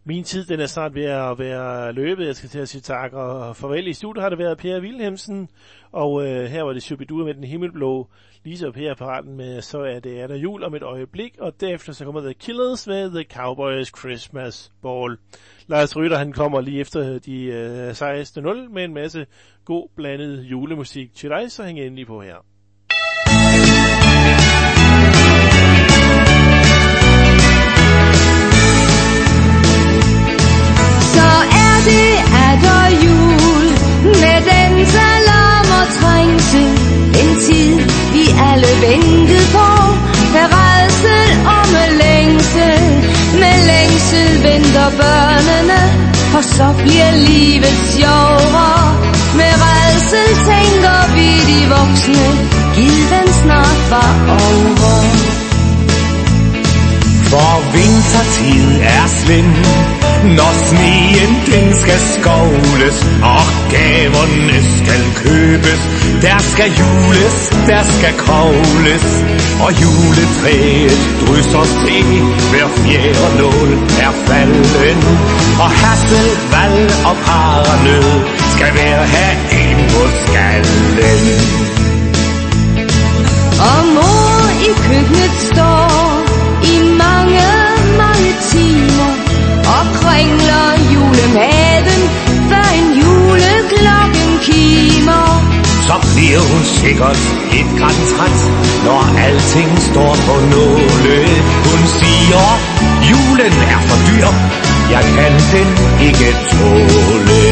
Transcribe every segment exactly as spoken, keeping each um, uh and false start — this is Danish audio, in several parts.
Min tid, den er snart ved at være løbet. Jeg skal til at sige tak og farvel. I studiet har det været Per Wilhelmsen, og øh, her var det Shubidua med den himmelblå. Lisa og Per er paraten med, så er det er der jul om et øjeblik, og derefter så kommer The Killers med The Cowboys Christmas Ball. Lars Rytter, han kommer lige efter de øh, seksten nul med en masse god blandet julemusik til dig, så hæng endelig på her. Så er det atter jul med dans, alarm og trængsel. Den tid vi alle ventede på, med rædsel og med længsel. Med længsel venter børnene, for så bliver livet sjovere. Med rædsel tænker vi de voksne, giv den snart var over. For vintertid er slem, når sneen den skal skovles, og gaverne skal købes. Der skal jules, der skal kravles, og juletræet drysser sten. Hver fjerde nål er falden, og hasselvald og paranød skal være herinde på skallen. Og mor i køkkenet står i mange, mange timer og kringler julemaden, før en juleklokken kimer. Så bliver hun sikkert et gran træt, når alting står på nåle. Hun siger, julen er for dyr, jeg kan den ikke tåle.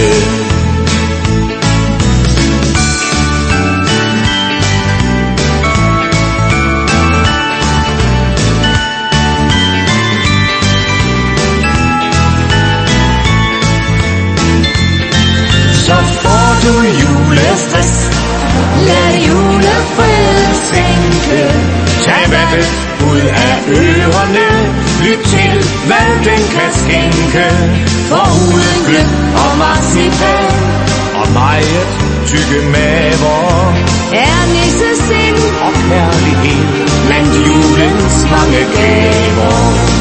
Så får du julestress, lad julefred sænke. Tag vandet ud af ørerne, lyt til hvad den kan skænke. For uden gløb og marcipan og meget tykke maver er nissesind og kærlighed blandt julens mange gaver.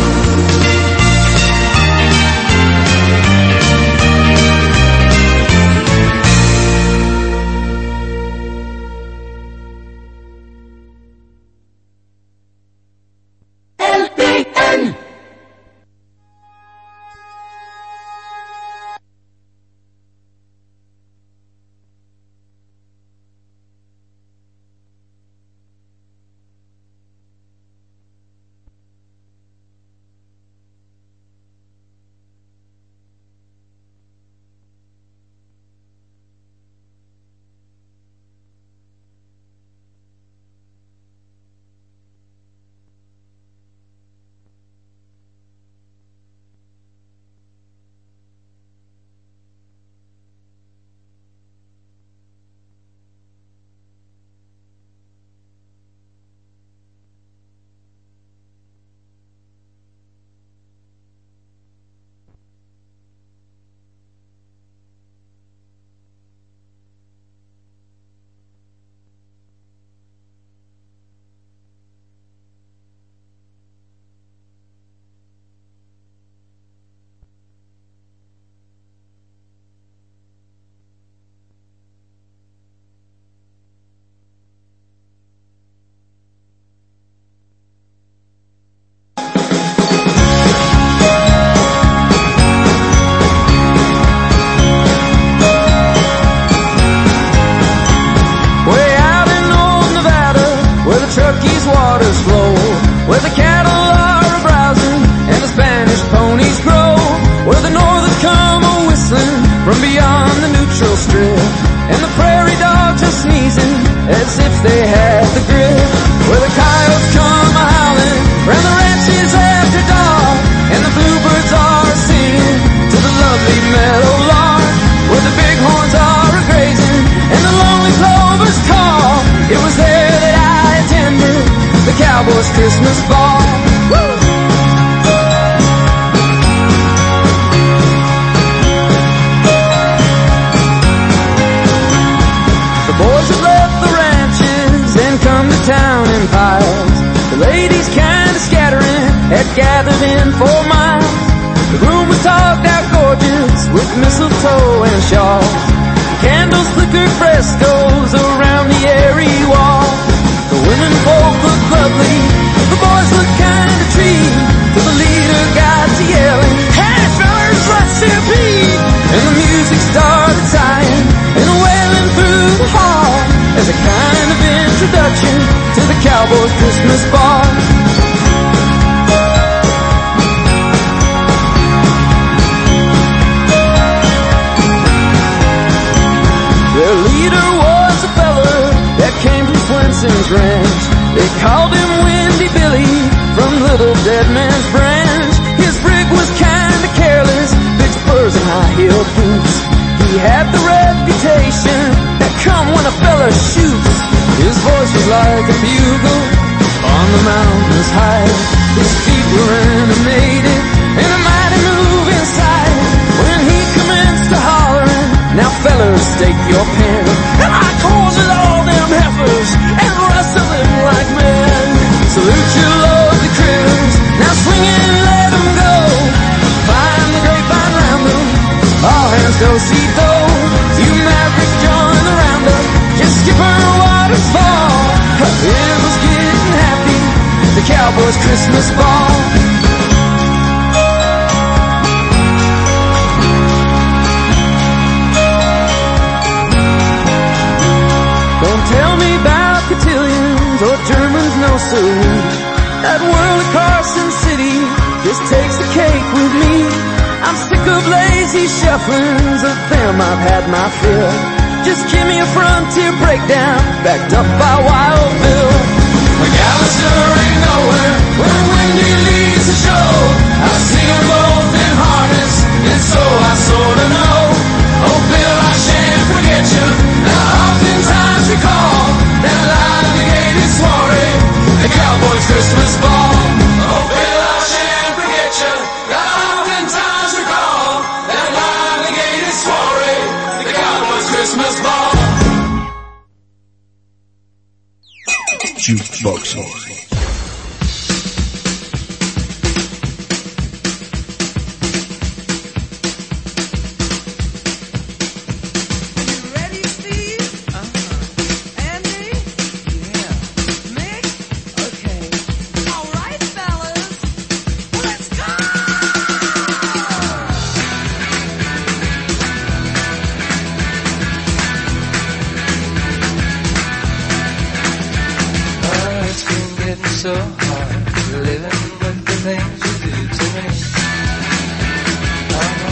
Truckee's waters flow, where the cattle are browsing and the Spanish ponies grow, where the northern come a-whistling from beyond the neutral strip, and the prairie dogs are sneezing as if they had the grip, where the coyotes come a-howling round the ranches after dark, and the bluebirds are singing to the lovely meadowlark, where the bighorns are a-grazing and the lonely plovers call. It was there that I attended the Cowboys Christmas ball. Woo! The boys have left the ranches and come to town in piles. The ladies kinda scattering had gathered in four miles. The room was tall frescoes around the airy wall. The women folk look lovely, the boys look kinda treed, till the leader got to yelling, "Hey fellas, let's stampede!" And the music started sighing and wailing through the hall as a kind of introduction to the Cowboys Christmas ball. Their leader was a fella that came from Swenson's Ranch. They called him Windy Billy from Little Dead Man's Branch. His rig was kinda careless, big spurs and high-heeled boots. He had the reputation that come when a fella shoots. His voice was like a bugle on the mountains high. His feet were animated and a mighty move inside. When he commenced to hollering, "Now fellers, stake your pen, and I calls it all them heifers and wrestle them like men. Salute your lovely critters, now swing it and let them go. Find the grapevine round them, all hands go see though. You mavericks join the roundup, just skip her waterfall. It was getting happy, the Cowboys Christmas ball. Don't tell me about cotillions or Germans, no sir. That world of Carson City just takes the cake with me. I'm sick of lazy shufflings, of them I've had my fill. Just give me a frontier breakdown, backed up by Wild Bill. McAllister ain't nowhere when Wendy leads the show. I sing them both in harness, and so I sorta know. Oh Bill, I shan't forget you. Now oftentimes recall that lively gated soiree, the Cowboys Christmas ball. Oh Bill, I shan't forget you. Now oftentimes recall that lively gated soiree, the Cowboys Christmas ball. Jukebox. So hard living with the things you do to me. Oh,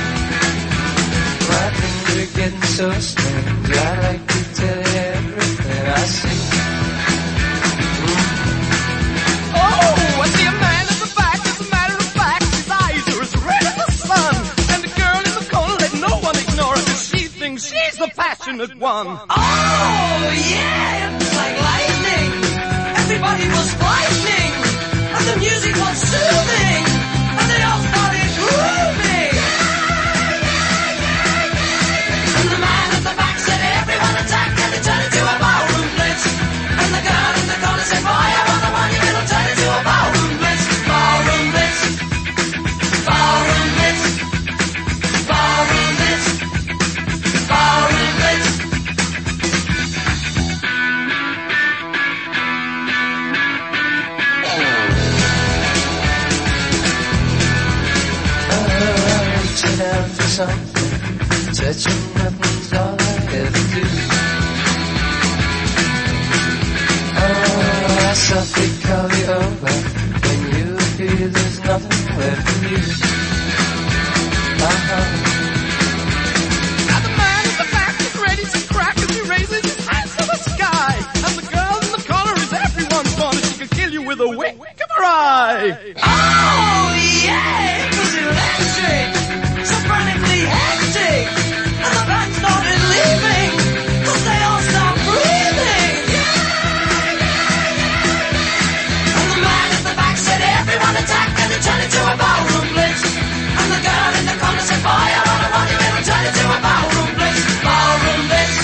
my things are getting so strange. I like to tell you everything I see. Mm. Oh, I see a man at the back. As a matter of fact, his eyes are as red as the sun. And the girl in the corner, let no one ignore her, 'cause she thinks she's the passionate one. Oh, yeah, it's like lightning. Everybody was frightening, and the music was soothing, and they all started grooving. And the man at the back said, "Everyone attack," and they turned into a ballroom blitz. And the girl in the corner said, "Boy, I want the one, you it'll turn into a ballroom blitz." Ballroom blitz, ballroom blitz, ballroom blitz, ballroom blitz. Out for something, touching nothing's all I ever do. Oh, I softly call you over when you feel there's nothing left for you. Uh-huh. Now the man at the back is ready to crack as he raises his hands to the sky. And the girl in the corner is everyone's fun, and she can kill you with a wink of her eye. Oh, yeah, it was electric. So frantically hectic, and the band started leaving, 'cause they all stopped breathing. And the man at the back said, "Everyone attack," and it turned into a ballroom blitz. And the girl in the corner said, "Boy, I don't want you, it'll turn into a ballroom blitz." Ballroom blitz.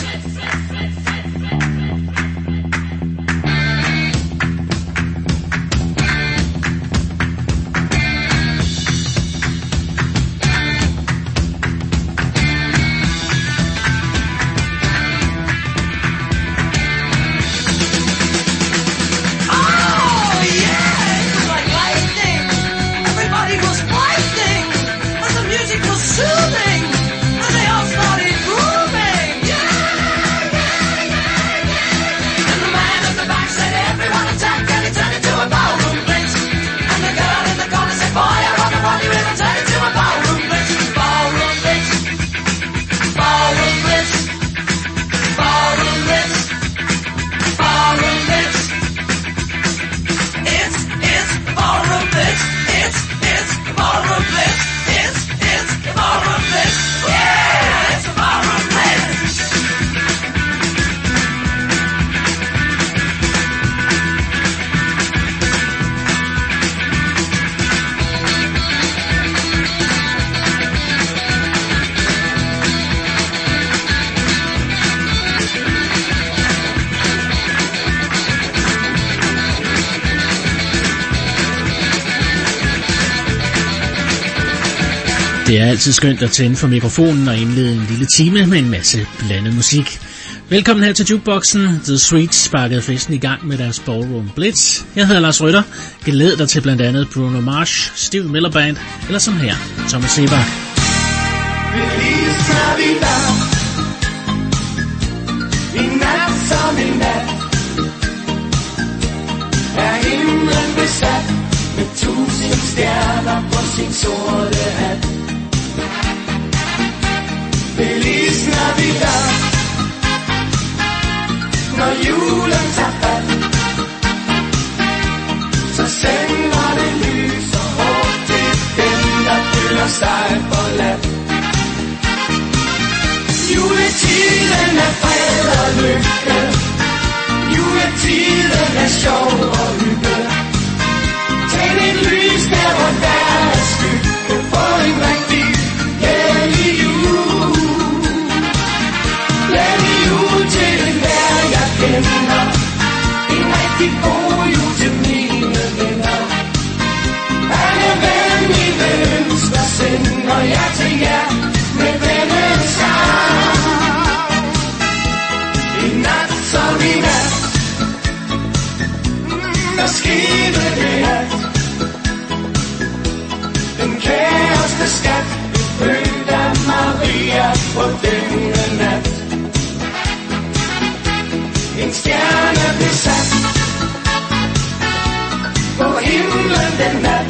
Det er altid skønt at tænde for mikrofonen og indlede en lille time med en masse blandet musik. Velkommen her til Jukeboxen. The Sweets sparkede festen i gang med deres Ballroom Blitz. Jeg hedder Lars Rytter. Glæd dig til blandt andet Bruno Mars, Steve Miller Band, eller som her, Thomas Sebak. Feliz Navidad. I nat som i nat er himlen besat med tusind stjerner på sin sorte hat. Feliz Navidad. Når julen tager fat, så sender det lys og håb til dem, der føler sig forladt. Juletiden er fred og lykke, juletiden er sjov og hygge. Tænd et lys der, hvor der er skygge, på en rigtig glædelig jul. Glædelig jul til enhver jeg kender, en rigtig god jul til mine venner. Alle venlige ønsker sender jeg til jer med denne sang. I nat som i nat, der skete det at den kæreste skat blev født af Maria på denne nat. En stjerne blev sat på himlen den nat.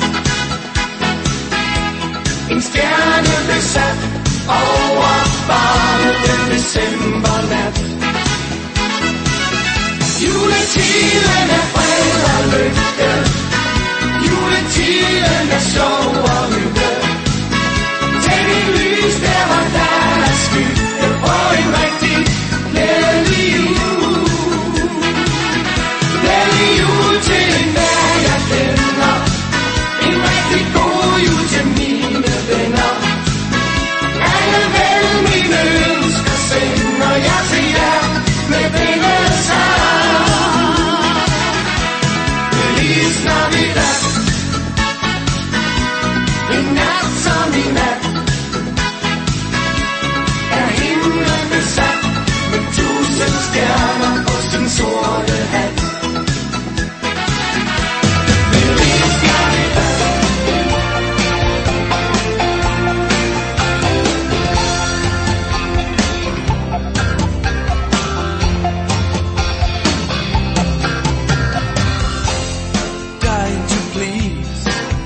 En stjerne blev sat over barnet den decembernat. Juletiden er fred og lykke, juletiden er sjov og hygge. Tænd et lys der, hvor der er skygge, på en rigtig glædelig jul. Glædelig jul til enhver jeg kender, en rigtig god jul til mine venner. Alle vel mine ønsker sender jeg til jer med denne sang. Feliz Navidad. En nat som i nat er himlen besat med tusind stjerner på sin sorte hat. Feliz Navidad. Dying to please,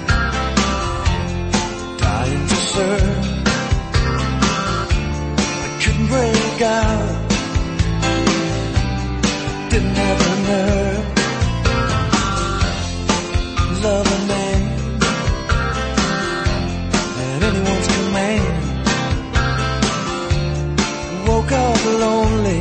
dying to serve. I couldn't break out, didn't have the nerve. Love a man at anyone's command. Woke up lonely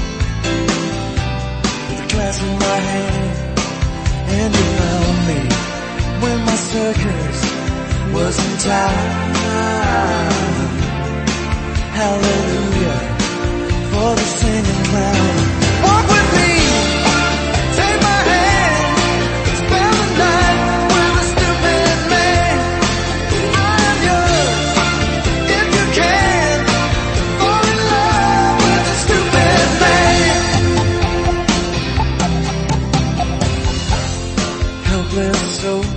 with a glass in my hand. And you found me when my circus was in town. Hallelujah for the singing clown. Walk with me, take my hand, spend the night with a stupid man. I'm yours, if you can, fall in love with a stupid man. Helpless soul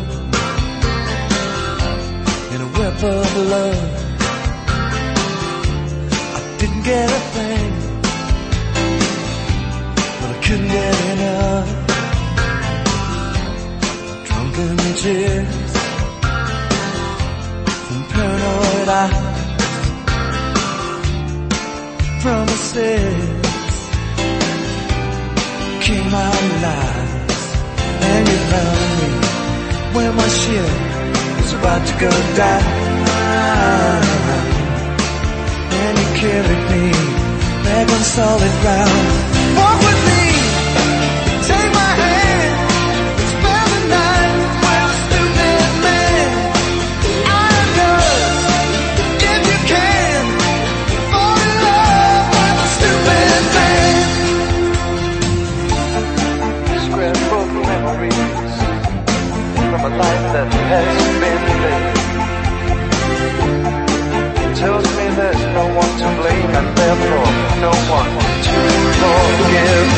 in a web of love. I didn't get a thing, but I couldn't get enough. Drunken tears from paranoid eyes, promises came out lies. And you found me when my ship was about to go down. And you carried me back on solid ground. Walk with me, take my hand, spend the night with a stupid man. I'm yours, if you can, fall in love with a stupid man. Scrapbook memories from a life that has been lived. no one to forgive.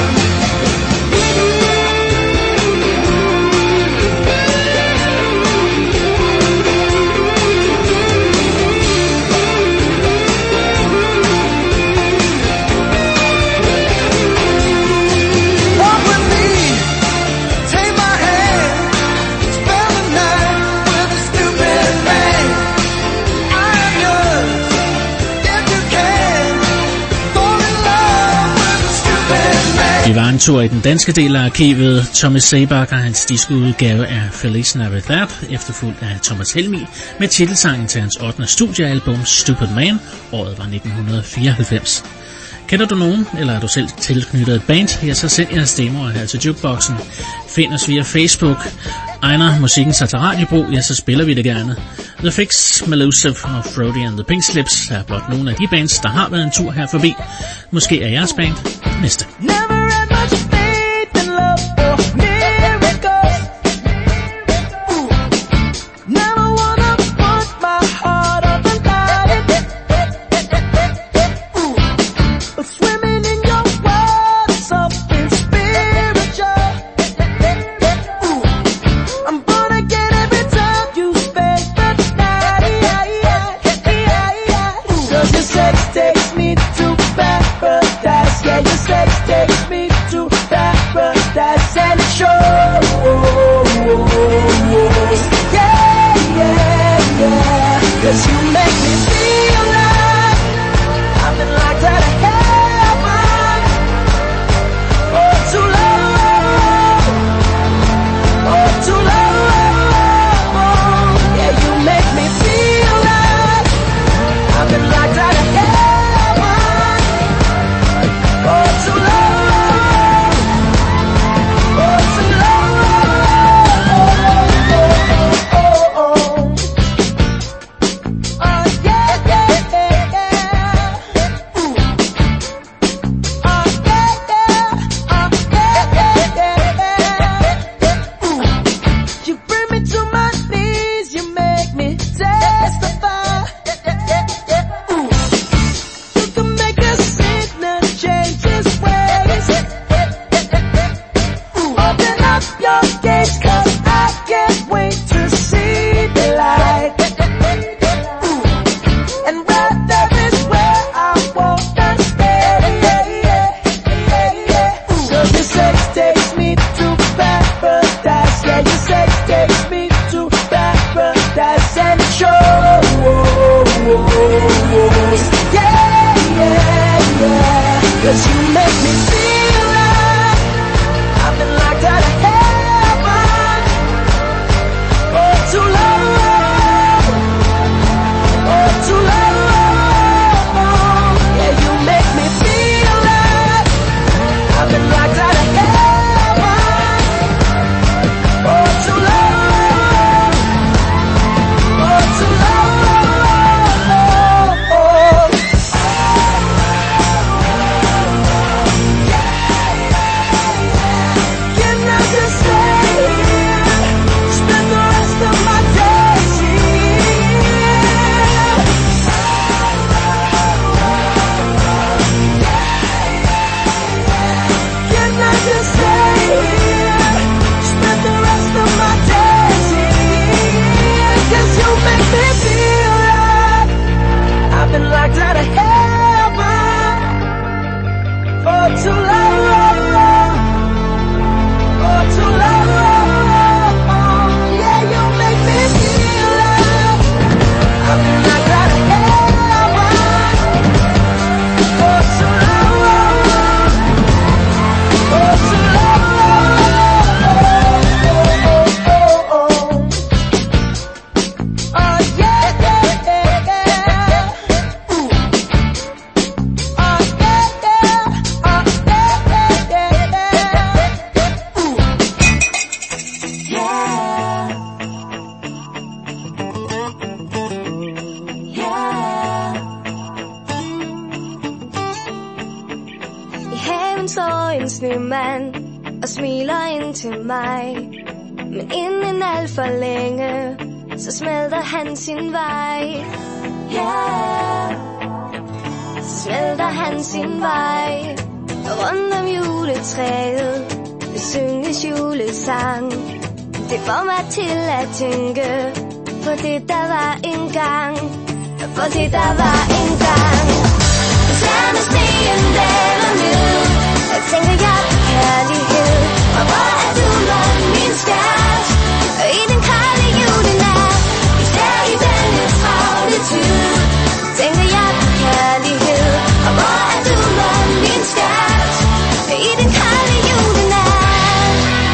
Vi var en tur i den danske del af arkivet. Thomas Sebak og hans diskoudgave af Feliz Navidad, efterfulgt af Thomas Helmig med titelsangen til hans ottende studiealbum Stupid Man. Året var nitten fireoghalvfems. Kender du nogen, eller er du selv tilknyttet et band? Ja, så send jeres demoer her til Jukeboxen. Find os via Facebook. Egner musikken sig til radiobrug, ja, så spiller vi det gerne. The Fix, Malusive og Frody and the Pink Slips er blot nogle af de bands, der har været en tur her forbi. Måske er jeres band næste. snemand og smiler ind til mig. Men inden alt for længe, så smelter han sin vej. Yeah. Så smelter han man sin vej rundt om juletræet. Det synges julesang. Det får mig til at tænke på det, der var engang. På det, der var engang. Stjerne, sneen daler ned. Jeg tænker jeg på kærlighed. Og hvor er du, mon, min skat? Og i den kolde julenat, især i denne travle tid, tænker jeg på kærlighed. Og hvor er du, mon, min skat? I den kolde julenat.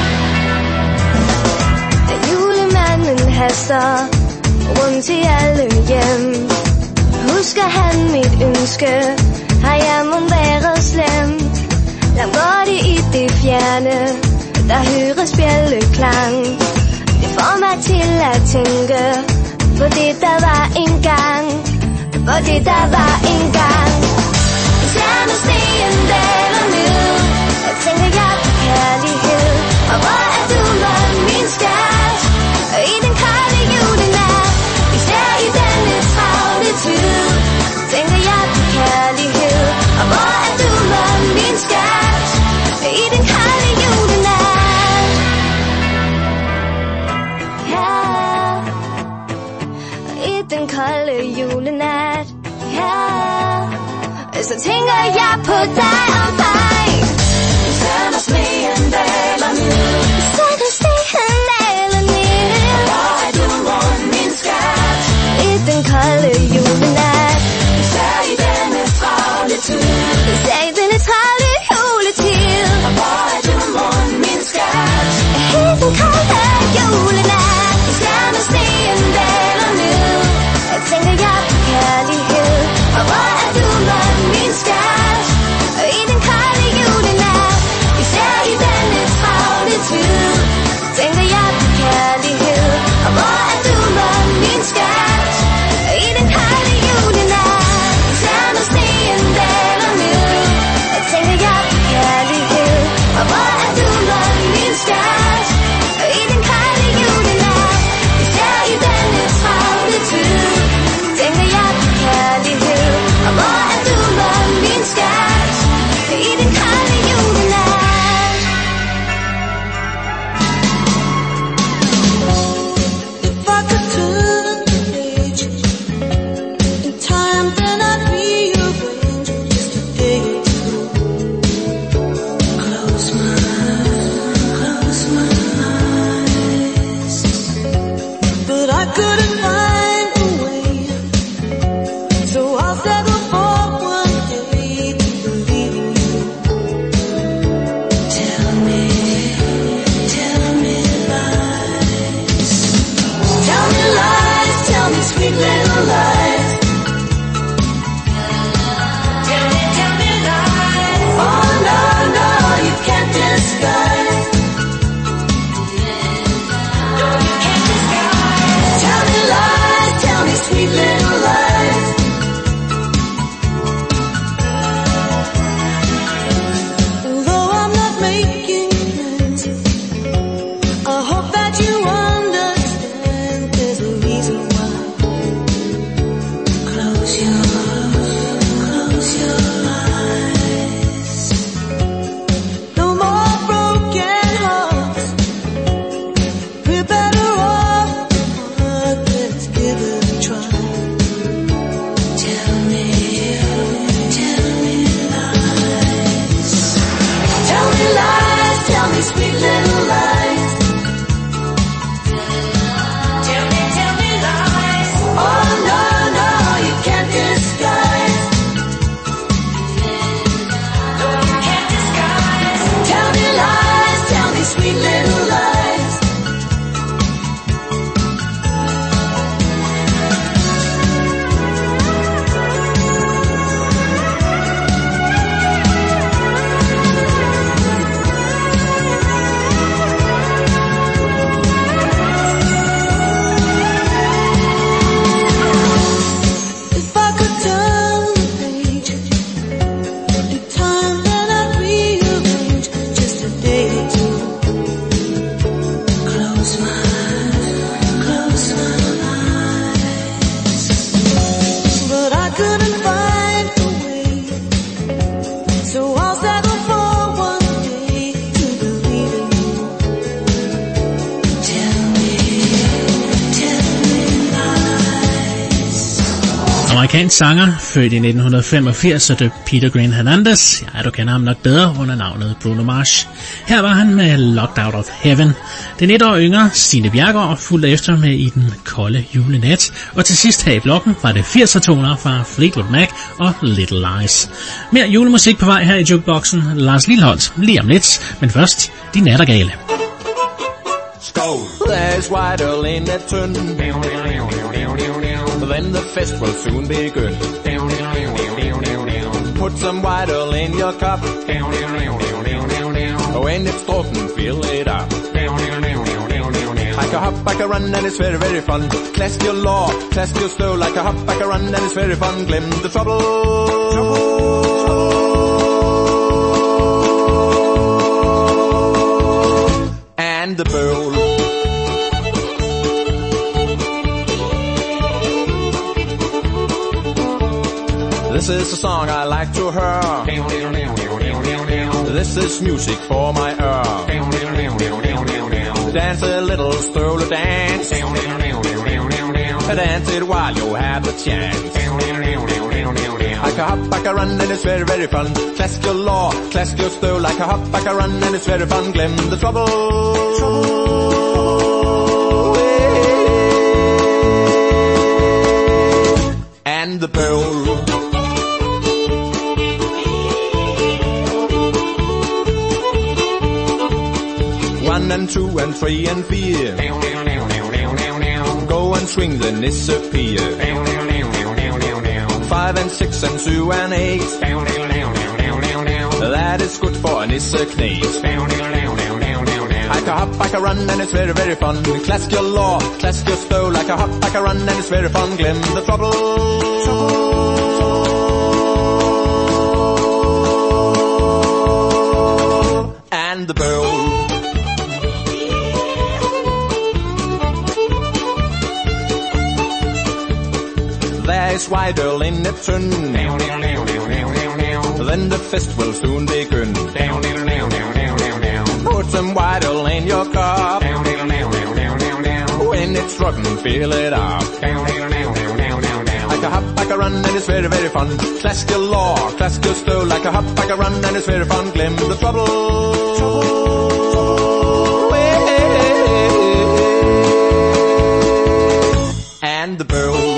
Da julemanden haster rundt til alle hjem, husker han mit ønske, har jeg må være slem. Langt borte i det fjerne, der høres bjælleklang. Det får mig til at tænke på det, der var engang. På det, der var engang. Stjernesneen daler ned. Jeg tænker jeg på kærlighed. Og hvor er du, mon, min skat? Og i den kolde julenat, især i denne travle tid, tænker jeg på kærlighed. Og hvor er du, mon, min skat? I den kolde julenat. Ja, i den kolde julenat. Ja, så tænker jeg på dig og mig. Stjerner, sneen daler ned. Stjerner, sneen daler ned. Hvor er du, mon, min skat? I den kolde julenat. Især i denne travle tid. Især i denne travle juletid. Og hvor er du, mon, min skat? I den kolde julenat. Stjerner, sneen daler ned. Jeg tænker jeg på kærlighed. Og hvor er du, mon, min skat? I den kolde amerikansk sanger, født i nitten femogfirs og døbt Peter Green Hernandez. Ja, du kender ham nok bedre under navnet Bruno Mars. Her var han med Locked Out of Heaven. Den et år yngre Stine Bjerregaard fulgte efter med I den kolde julenat. Og til sidst her i blokken var det firser-toner fra Fleetwood Mac og Little Lies. Mere julemusik på vej her i Jukeboxen. Lars Lilholt lige om lidt, men først De Nattergale. Skål! There's white ale in that tun. Then the fest will soon begin. Put some white ale in your cup. When it's talking, fill it up. Like a hop, like a run, and it's very, very fun. Clask your law, clask your stow. Like a hop, like a run, and it's very fun. Glim the trouble. And the bowl. This is a song I like to hear. This is music for my ear. Dance a little stroll a dance. Dance it while you have the chance. Like a hop, like a run, and it's very, very fun. Clask your law, clask your stow. Like a hop, like a run, and it's very fun. Glim the trouble. And the bowl. One and two and three and four. Go and swing the disappear. Five and six and two and eight. That is good for an Issaknate. Like a hop, like a run, and it's very, very fun. Clask your law, clask your stow. Like a hop, like a run, and it's very fun. Glim the trouble. And the bowl. There's white ale in the tun. Then the fest will soon begin. Put some white ale in your cup. When it's rockin', fill it up. Like a hop, like a run, and it's very, very fun. Clask your law, clask your stow. Like a hop, like a run, and it's very fun. Glim the trouble. And the bowl.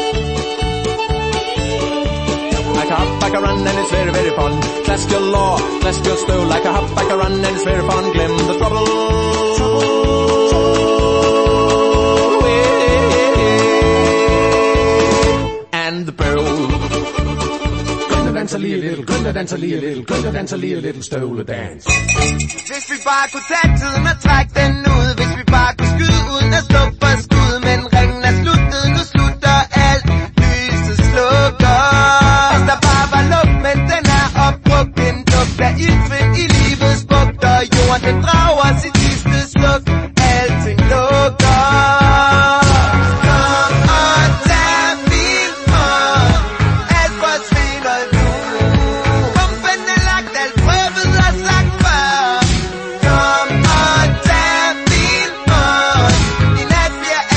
Like a hop, like a run, and it's very, very fun. Clask your law, clask your stow. Like a hop, like a run, and it's very fun. Glim the trouble. And the bowl. Gønne danser lige lidt, gønne danser lige lidt, gønne danser lige lidt støvledans. Hvis vi bare kunne tage tiden og trække den ud. Hvis vi bare kunne skyde uden at stå for skud. Men ringen er sluttet, nu slutter alt. Lyset slukker. Hvis der bare var luft, men den er opbrugt. En duft af iltvind i livets bugter. Jorden den drager sit sidste sluk. Alting lukker. Kom og tag min hånd. I nat bliver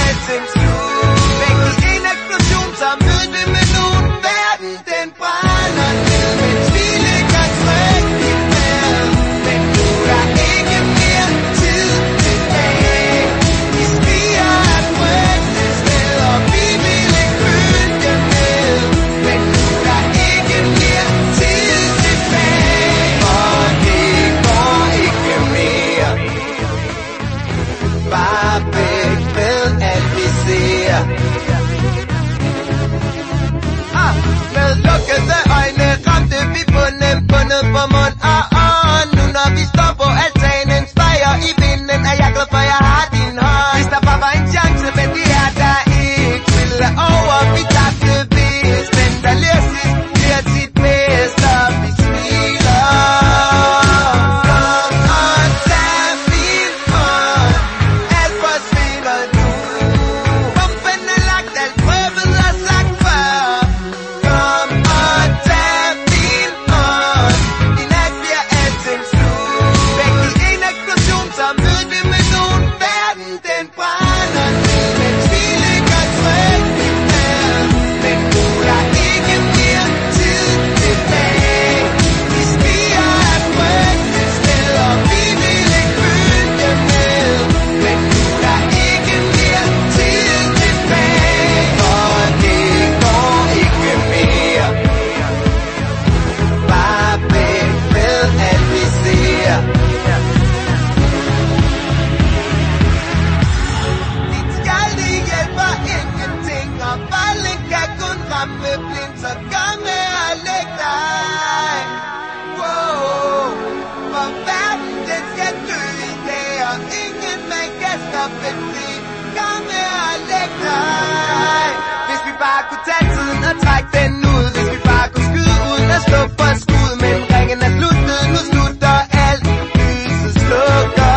stoppe blind, så kom med og læg dig. Wow, for verden den skal dø i dag, og ingen man kan stoppe blind. Kom med og læg dig. Hvis vi bare kunne tage tiden og trække den ud, hvis vi bare kunne skyde uden at stå for skud, men ringen er sluttet, nu slutter alt, lyset slukker.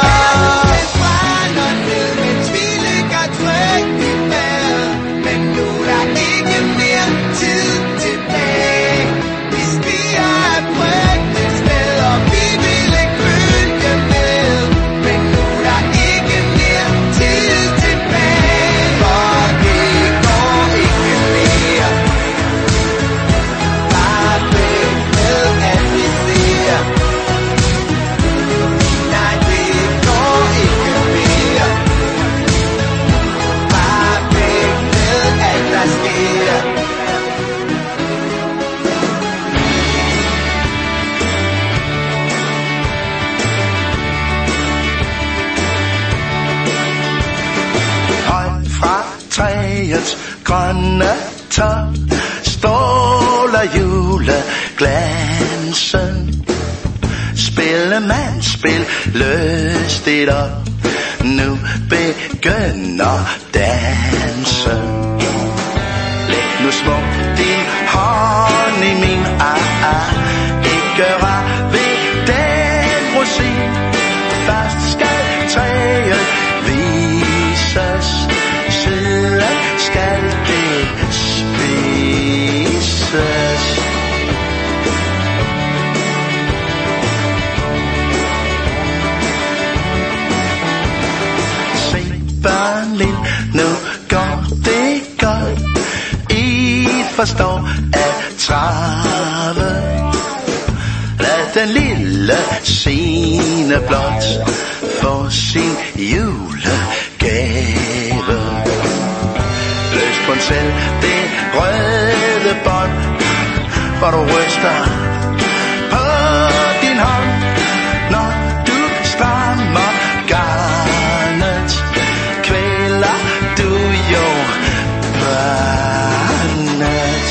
Grønne top stråler juleglansen. Spillemand, spil lystigt op. Nu begynder dansen. Læg nu smukt din hånd i min ah, ah. Ikke rør ved den rosin. Først skal træet vises, siden skal det spises. Se børn lille, nu går det godt. I forstår at trave. Lad den lille Signe blot få sin julegave. Løs kun selv det røde bånd, hvor du ryster på din hånd, når du strammer garnet. Kvæler du jo barnet.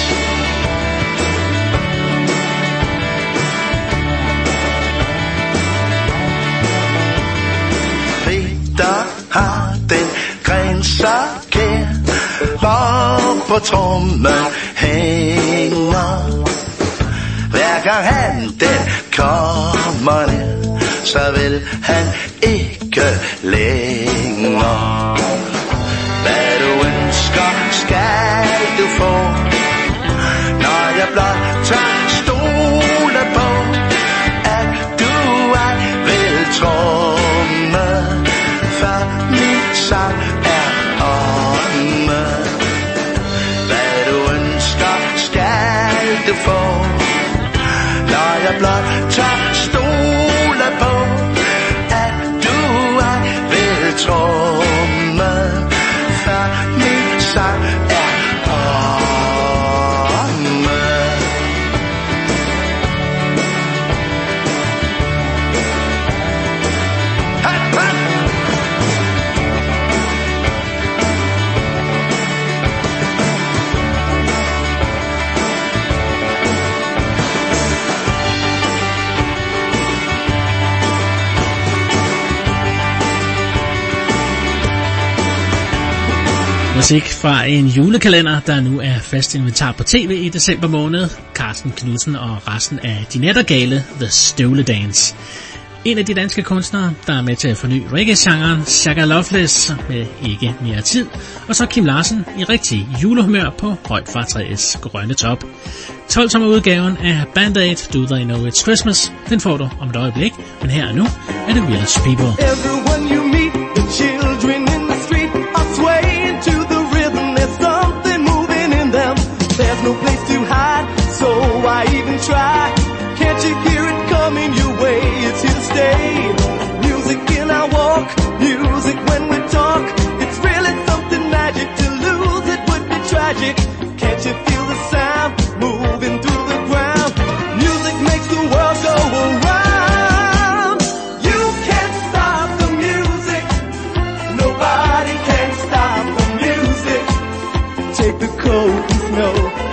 Peter har den gren så kær, hvor på trommen hænger. Hver gang han den kommer ned, så vil han ikke længere. Hvad du ønsker, skal du få, når jeg blot tager stole på, at du ej vil tromme, for min sang er omme. Hvad du ønsker, skal du få, når jeg blot tager stole på, at du ej vil tromme, for min sang er omme. Musik fra en julekalender, der nu er fast inventar på tv i december måned. Carsten Knudsen og resten af De Nattergale, The Støvle Dance. En af de danske kunstnere, der er med til at forny reggae-genren, Shaka Loveless med Ikke Mere Tid. Og så Kim Larsen i rigtig julehumør på Højt fra træets grønne top. tolv-tommer udgaven af Band Aid, Do They Know It's Christmas. Den får du om et øjeblik, men her og nu er det Village People. Everyone you meet, the children in the street are swaying to the rhythm. There's something moving in them. There's no place to hide, so why even try? Can't you hear it coming your way? It's here to stay. Music in our walk, music when we talk. It's really something magic. To lose it would be tragic. Can't you feel the sound moving through the ground? Music makes the world go around. You can't stop the music. Nobody can stop the music. Take the cold and snow.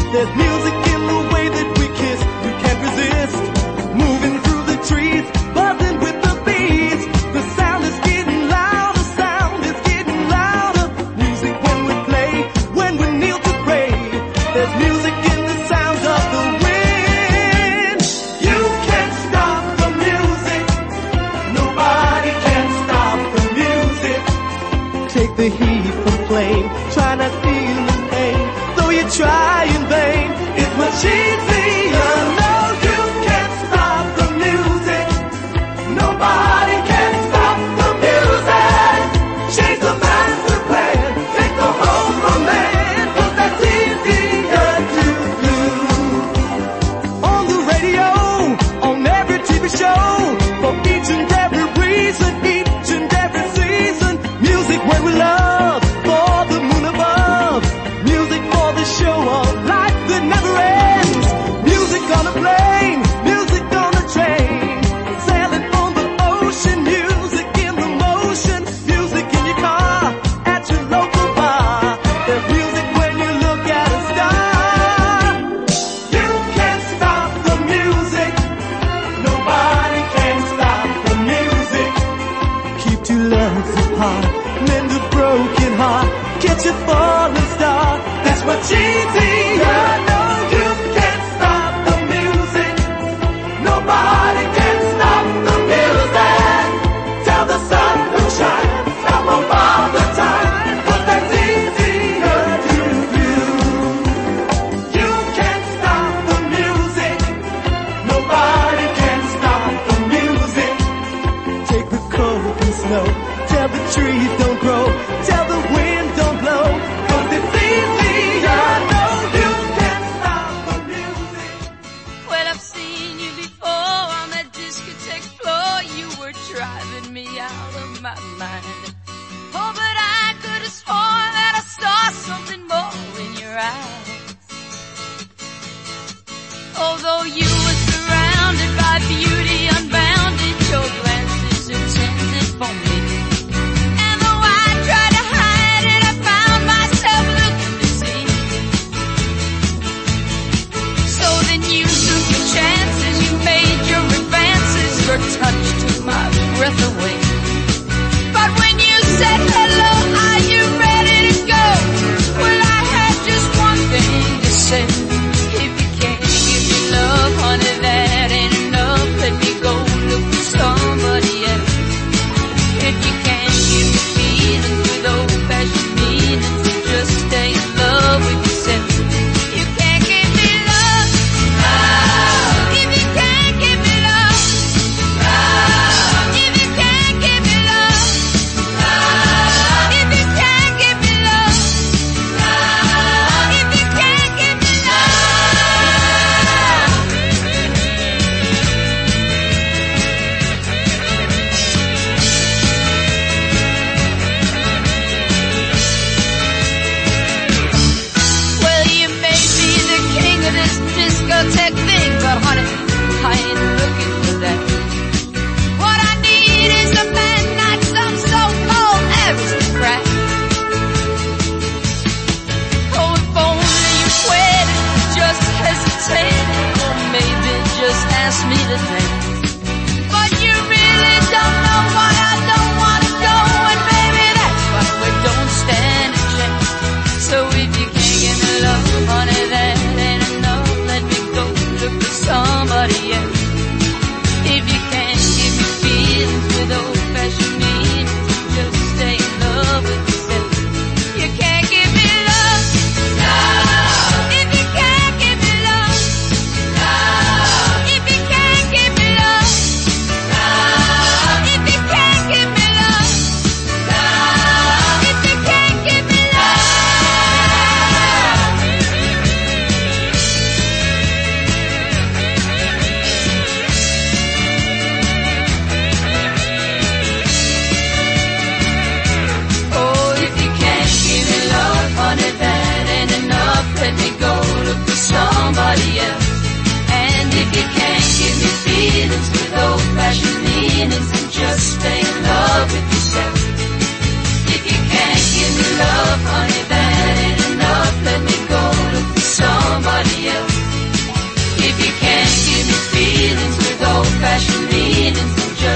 There's music in the way that we kiss. You can't resist. Moving through the trees, buzzing with the bees. The sound is getting louder, sound is getting louder. Music when we play, when we kneel to pray. There's music in the sound of the wind. You can't stop the music. Nobody can stop the music. Take the heat from flame, try not feel the pain. Though you try in vain, it's much easier. No, you can't stop the music. Nobody can stop the music. Change the master plan, take the whole from man, 'cause that's easier to do. On the radio, on every T V show, for each and every reason, each and every season. Music when we love, for the moon above. Music for the show of life that never ends. Music on a plane, music on a train. Sailing on the ocean, music in the motion. Music in your car, at your local bar. There's music when you look at a star. You can't stop the music. Nobody can stop the music. Keep two loves apart, mend a broken heart, catch a falling star. That's much easier. No, you can't stop the music. Nobody can stop the music. Tell the sun to shine, stop on all the time, 'cause that's easier to do. You can't stop the music. Nobody can stop the music. Take the cold and snow, tell the trees don't grow, tell the wind don't blow, 'cause it's easier. No, you can't stop the music. Well, I've seen you before on that discotheque floor. You were driving me out of my mind. Oh, but I could have sworn that I saw something more in your eyes. Although you were surrounded by beauty unbounded, your glances intended for me. And though I tried to hide it, I found myself looking to see. So then you took your chances, you made your advances, your touch took my breath away. But when you said hello, are you ready to go? Well, I had just one thing to say. If you can't give me love, honey, that ain't enough. Let me go look for somebody else. If you can't give me feelings with old-fashioned meanings, then just stay in love with yourself. You can't give me love. Oh. If you can't give me love. Oh. If you can't give me love. Oh. If you can't give me love. Oh. If you can't give me love. Well, you may be the king of this discotheque thing, but honey, I ain't looking for that. What I need is a man, not some so-called aristocrat. Oh, if only you waited, just hesitated, or maybe just asked me to dance. But you really don't know why I don't want to go, and baby, that's why we don't stand a chance. So if you can't give me love, honey, that ain't enough. Let me go look for somebody else. If you can't give me feelings with old-fashioned meanings, just stay in love with yourself. You can't give me love. No. If you can't give me love. No. If you can't give me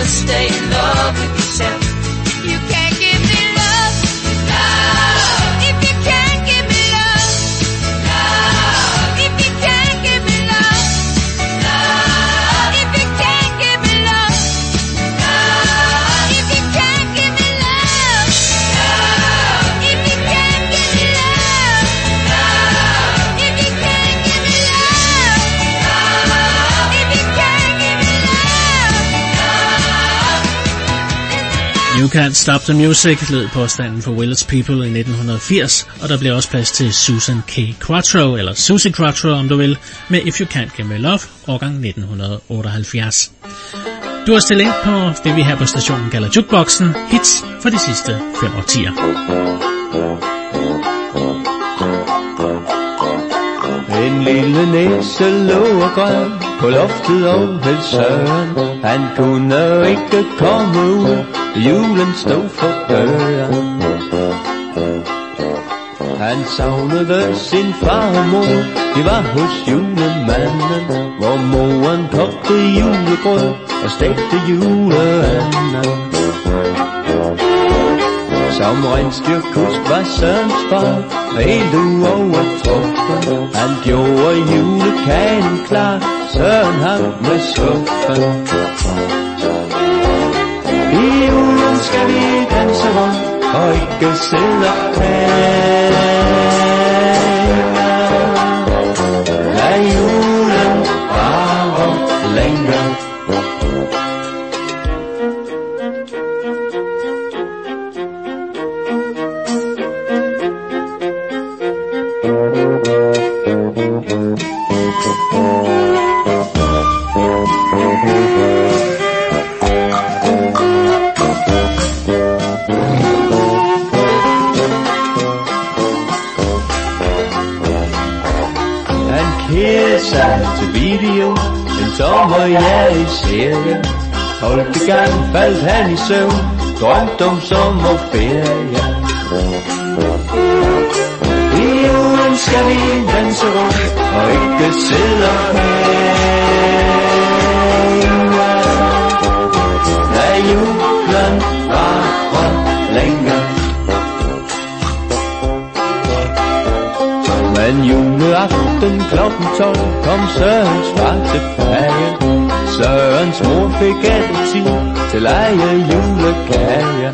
must stay in love with yourself. You can't give me love, love, if you can't give me love, love, if you can't give me love, love, if you can't give me love, love, if you can't give me love, love, if you can't give me love, love, if you can't give me love, love, if you can't give me love. You Can't Stop the Music lød påstanden for Village People i nitten firs, og der blev også plads til Susan K. Quattro, eller Susie Quattro om du vil, med If You Can't Give Me Love, årgang nitten otteoghalvfjerds. Du har stillet ind på det vi her på stationen kalder Jukeboxen, hits for de sidste fem årtier. En lille næse lå og græd på loftet over Søren. Han kunne ikke komme ud, julen stod for døren. Han savnede sin far og mor, de var hos julemanden, hvor moren kogte julebrød og stegte juleanden. Som rensdyrkusk var Sørens far, helt uovertruffen. Han gjorde julekagen klar, Søren hang med skuffen. I julen skal vi danse rundt, og ikke sidde og klage. Lad julen vare længere. Sommer jeg i serie, holdte gang faldt han i søvn, drømt om sommerferie. I julen skal vi danse rundt, og ikke sidde og hænge. Lad julen vare længere. Men juleaften klokken tolv kom Sørens far tilbage. Sørens mor fik altid tid til at lege julekager.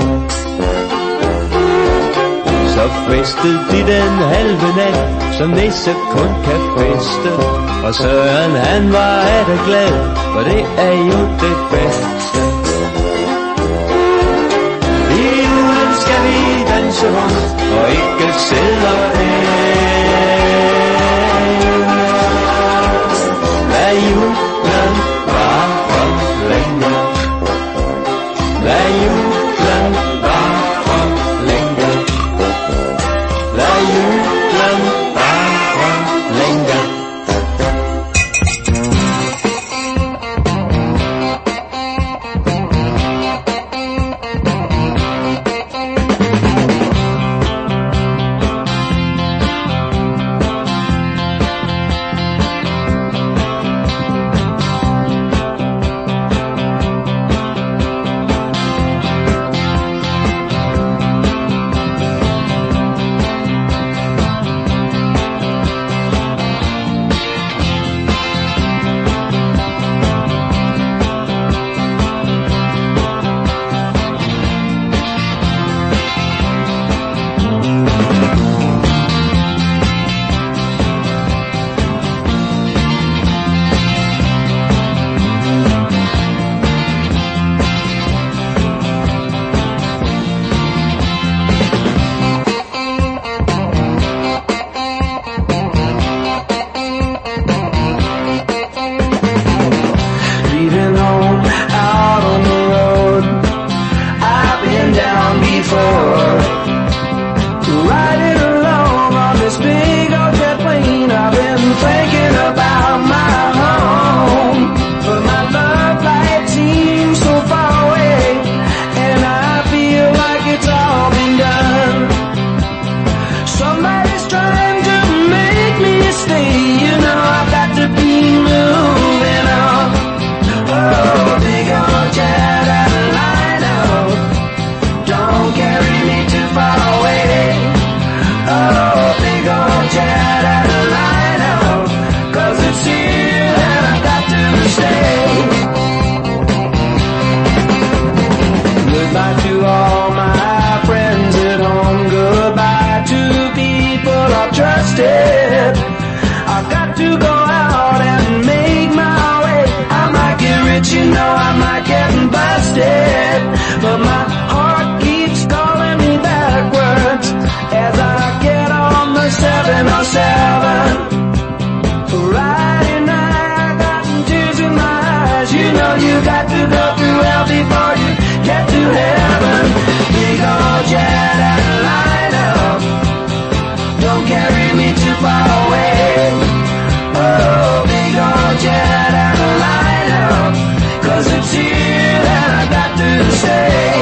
Så festede de den halve nat, som nisse kun kan feste. Og Søren han var atter glad, for det er jo det bedste. I julen skal vi danse rundt, og ikke sidde og hænge. Lad julen vare længere. Lad julen vare længere. Lad julen vare længere. to be moving on. Oh, big old jet to go out and make my way. I might get rich, you know, I might get busted, but my heart keeps calling me backwards as I get on the seven oh seven. Friday night, I got tears in my eyes. You know you got to go through hell before you get to heaven. Big old jet and line up, don't carry me too far away. Oh, big old jet and line up, 'cause it's here that I got to stay.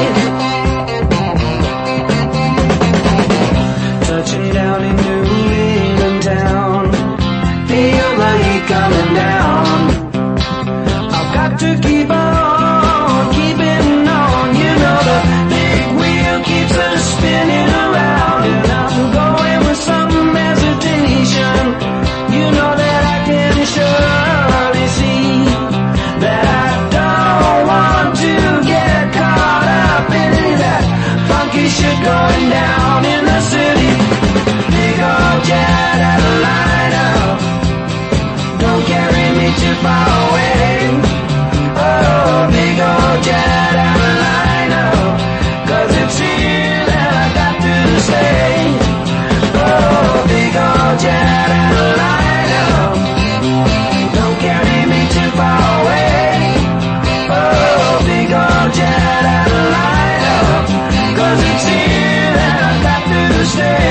Touching down in New England town, feel the heat coming down. I've got to keep on, keeping on. You know the big wheel keeps us spinning around, and I'm going with some hesitation. You know that I can surely see that I don't want to get caught up in that funky shit going down in the city. Big old jet and line up, don't carry me too far away. Oh, big old jet and line up, 'cause it's here that I got to stay. Oh, big old jet and line up, don't carry me too far away. Oh, big old jet and line up, 'cause it's here that I got to stay.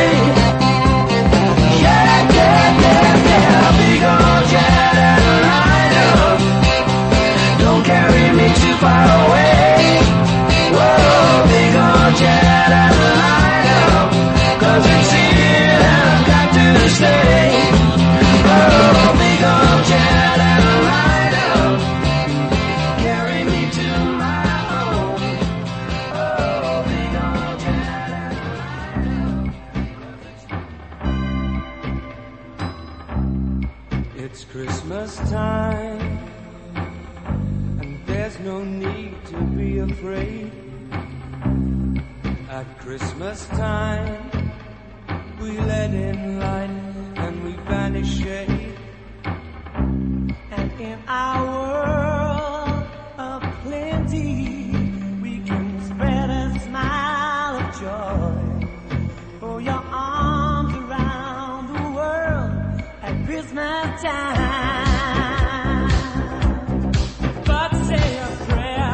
Yeah, yeah, yeah, yeah, big old jet and line up, don't carry me too far away. Whoa, big old jet and line up, 'cause it's here that I got to stay. Oh, big old jet and line up, carry me to my home. Oh, big old jet and line up. It's Christmas time, and there's no need to be afraid. At Christmas time, we let in light and we banish shade. And in our world of plenty, we can spread a smile of joy. Throw your arms around the world at Christmas time. But say a prayer,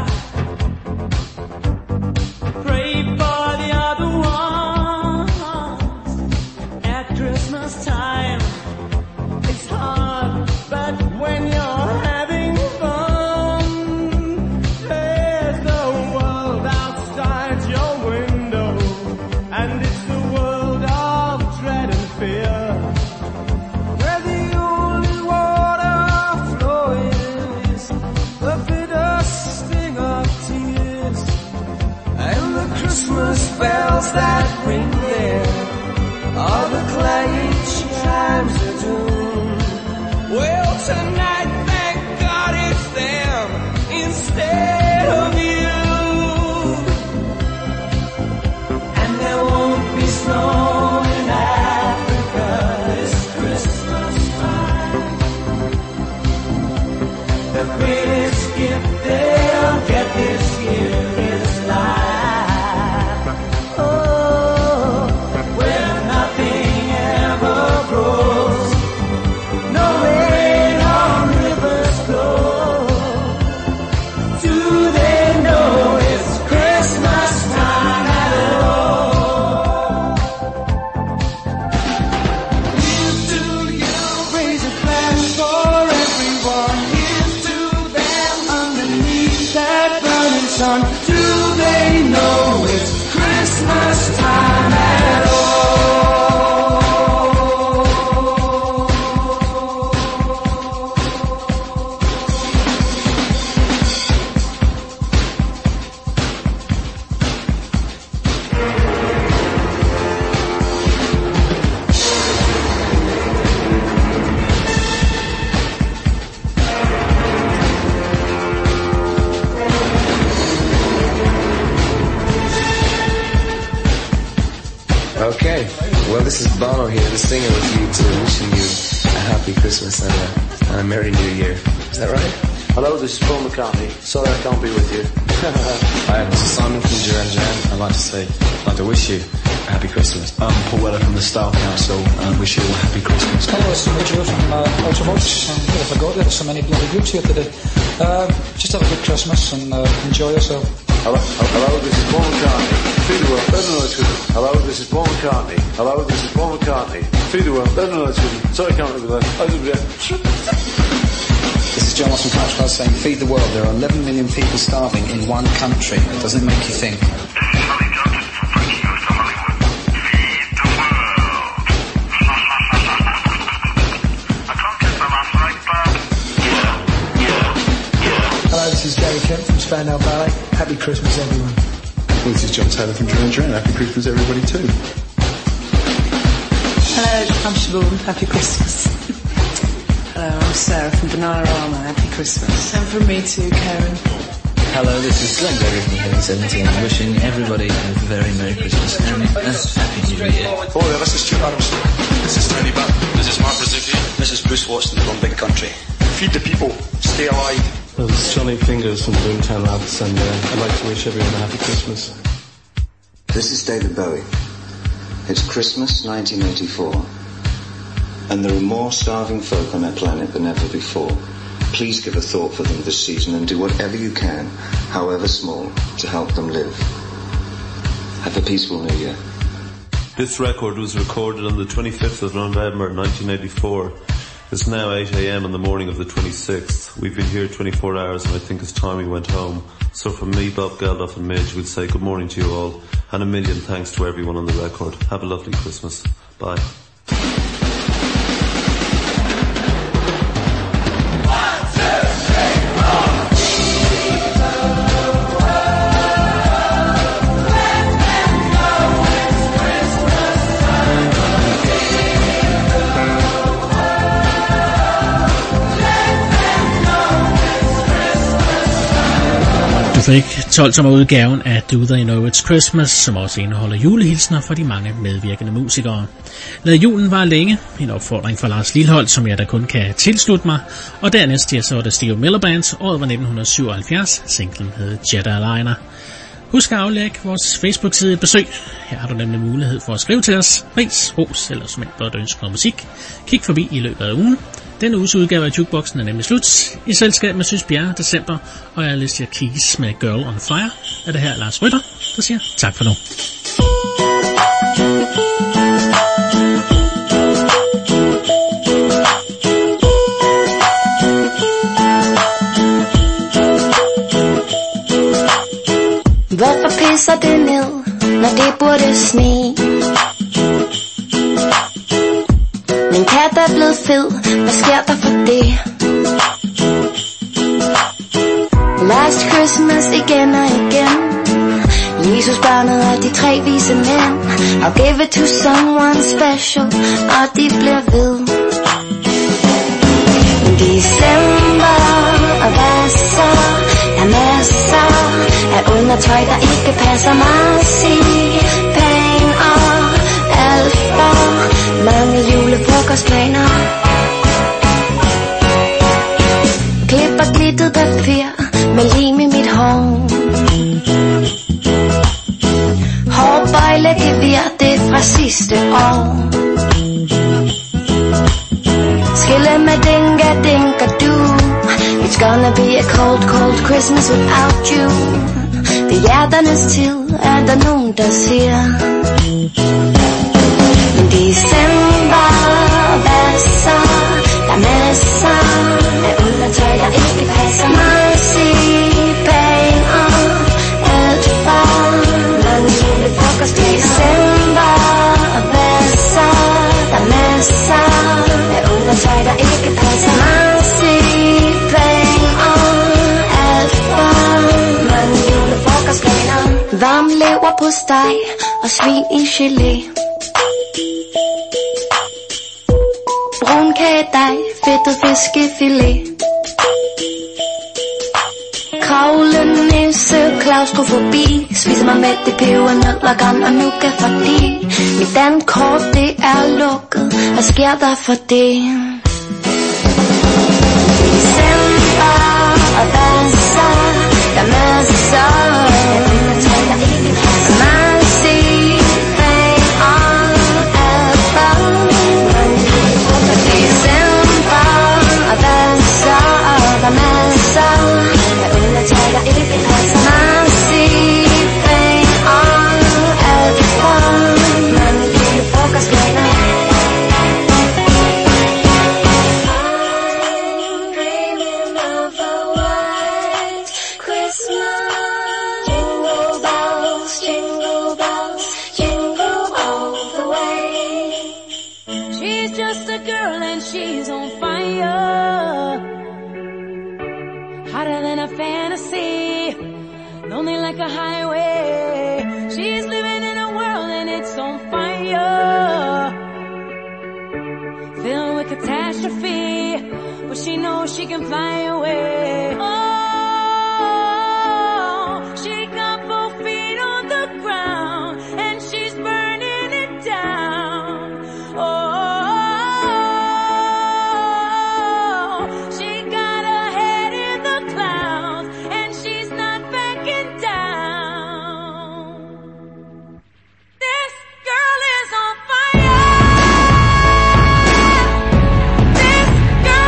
pray for the other ones. At Christmas time, it's hard, but when you're having fun, there's the world outside your window, and it's the world of dread and fear, where the only water flowing is the bitter sting of tears, and the Christmas bells that ring there are the clanging chimes of doom. Well, tonight, thank God it's them instead of you. And there won't be snow in Africa this Christmas time. The greatest gift they'll get this year is life. Oh, where nothing ever grows, no rain on rivers flow. Do they know it's Christmas time at all? Here's to you, raise a flag for everyone. Here's to them underneath that burning sun. Do they know it's Christmas time at all? Okay, well this is Bono here, the singer with you too, wishing you a happy Christmas and, uh, and a Merry New Year. Is that right? Hello, this is Paul McCartney. Sorry I can't be with you. Hi, this is Simon from Duran Duran. I'd like to say, I'd like to wish you a happy Christmas. I'm Paul Weller from the Style Council and wish you all a happy Christmas. Hello, it's Richard from uh, Ultravox. Um, I forgot there's so many bloody groups here today. Uh, just have a good Christmas and uh, enjoy yourself. Hello, hello, this is Paul McCartney. Feed the world, better know it's good. Hello, this is Paul McCartney. Hello, this is Paul McCartney. Feed the world, better know it's good. Sorry I can't remember that. I didn't This is John Ross from Couch Club saying, feed the world. There are eleven million people starving in one country. Doesn't it make you think? Hello, this is Gary Kemp from Spandau Ballet. Happy Christmas, everyone. Well, this is John Taylor from Duran Duran. Happy Christmas, everybody, too. Hello, I'm Siobhan. Happy Christmas. Hello, I'm Sarah from Bananarama. Happy Christmas. And from me too, Karen. Hello, this is Glenn Berry from Heaven seventeen, wishing everybody a very Merry Christmas and a Happy New Year. Oh yeah, this is Stuart Adams. This is Tony Butt. This is Mark Rizzuti. This is Bruce Watson from Big Country. Feed the people. Stay alive. Well, this is Johnny Fingers from Boomtown Lads, and uh, I'd like to wish everyone a happy Christmas. This is David Bowie. It's Christmas nineteen eighty-four, and there are more starving folk on our planet than ever before. Please give a thought for them this season and do whatever you can, however small, to help them live. Have a peaceful New Year. This record was recorded on the twenty-fifth of November nineteen eighty-four. It's now eight a.m. on the morning of the twenty-sixth. We've been here twenty-four hours and I think it's time we went home. So from me, Bob Geldof and Midge, we'll say good morning to you all and a million thanks to everyone on the record. Have a lovely Christmas. Bye. Du fik tolv-tommer udgaven af Do They Know It's Christmas, som også indeholder julehilsner for de mange medvirkende musikere. Lad julen vare længe, en opfordring fra Lars Lilholt, som jeg da kun kan tilslutte mig, og dernæst til så var det Steve Miller Band, året var nitten syvoghalvfjerds, singlen hed Jet Airliner. Husk at aflægge vores Facebook-side et besøg. Her har du nemlig mulighed for at skrive til os, ris, ros eller som blot ønske noget musik. Kig forbi i løbet af ugen. Denne uges udgave af Jukeboxen er nemlig slut. I selskab med Søs Bjerre, december, og Alicia Keys med Girl on Fire. Er det her Lars Rytter, der siger tak for nu. Hvorfor pisser det ned, når det burde sne? Min kat er blevet fed, hvad sker der for det? Last Christmas igen og igen, Jesus børnede og de tre vise mænd. I'll give it to someone special, og de bliver ved. December, og hvad så? Der er masser af undertøj, der ikke passer mig. Sig penge og alt for mange julefrokostplaner. Klipper glittet papir med lim i mit hår. Hårbøjlegevir, det er fra sidste år. Skille med dinga dinga du. It's gonna be a cold, cold Christmas without you. Det er hjerternes tid, er der nogen, der siger. December, hvad så? Der er masser af undertøj, der ikke passer mig. Sig penge og alt for mange julefrokost. December, hvad så? Der er masser af undertøj, der ikke passer mig. Sig penge og alt for mange julefrokostplaner. Varm lever på steg og svin i gelé. Brunkagedej, fedtet fiskefilet. Kravlenisse, klaustrofobi. Spiser mig med det peber, nødder, gran og nougat, fordi mit dankort det er lukket. Hvad sker der for det? on fire. Hotter than a fantasy, lonely like a highway. She's living in a world and it's on fire, filled with catastrophe, but she knows she can fly away.